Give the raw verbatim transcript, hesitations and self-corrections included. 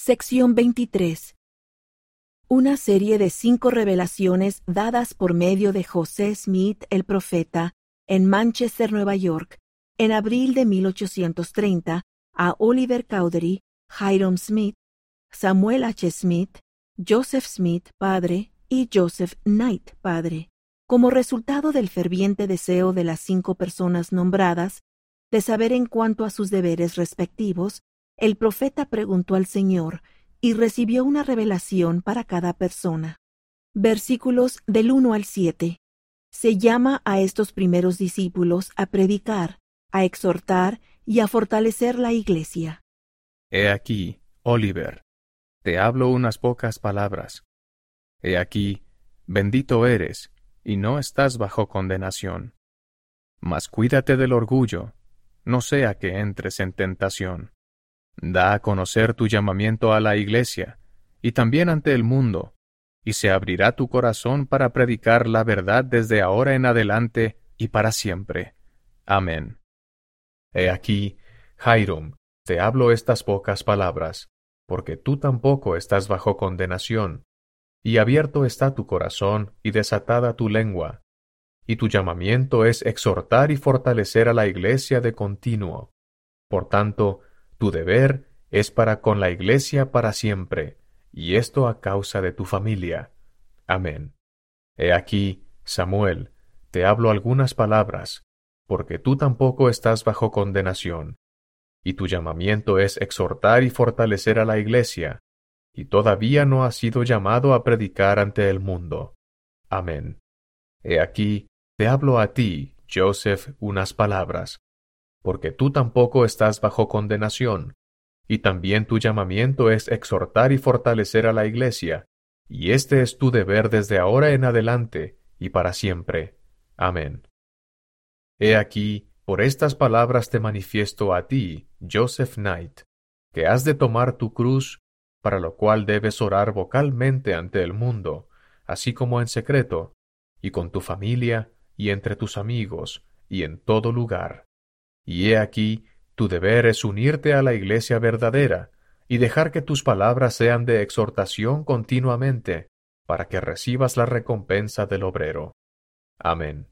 Sección veintitrés. Una serie de cinco revelaciones dadas por medio de José Smith el profeta en Manchester, Nueva York, en abril de mil ochocientos treinta, a Oliver Cowdery, Hiram Smith, Samuel H. Smith, Joseph Smith padre y Joseph Knight padre, como resultado del ferviente deseo de las cinco personas nombradas de saber en cuanto a sus deberes respectivos. El profeta preguntó al Señor y recibió una revelación para cada persona. Versículos del uno al siete. Se llama a estos primeros discípulos a predicar, a exhortar y a fortalecer la iglesia. He aquí, Oliver, te hablo unas pocas palabras. He aquí, bendito eres, y no estás bajo condenación. Mas cuídate del orgullo, no sea que entres en tentación. Da a conocer tu llamamiento a la iglesia, y también ante el mundo, y se abrirá tu corazón para predicar la verdad desde ahora en adelante y para siempre. Amén. He aquí, Hiram, te hablo estas pocas palabras, porque tú tampoco estás bajo condenación, y abierto está tu corazón y desatada tu lengua, y tu llamamiento es exhortar y fortalecer a la iglesia de continuo. Por tanto, tu deber es para con la iglesia para siempre, y esto a causa de tu familia. Amén. He aquí, Samuel, te hablo algunas palabras, porque tú tampoco estás bajo condenación, y tu llamamiento es exhortar y fortalecer a la iglesia, y todavía no has sido llamado a predicar ante el mundo. Amén. He aquí, te hablo a ti, Joseph, unas palabras, porque tú tampoco estás bajo condenación, y también tu llamamiento es exhortar y fortalecer a la iglesia, y este es tu deber desde ahora en adelante y para siempre. Amén. He aquí, por estas palabras te manifiesto a ti, Joseph Knight, que has de tomar tu cruz, para lo cual debes orar vocalmente ante el mundo, así como en secreto, y con tu familia, y entre tus amigos, y en todo lugar. Y he aquí, tu deber es unirte a la iglesia verdadera, y dejar que tus palabras sean de exhortación continuamente, para que recibas la recompensa del obrero. Amén.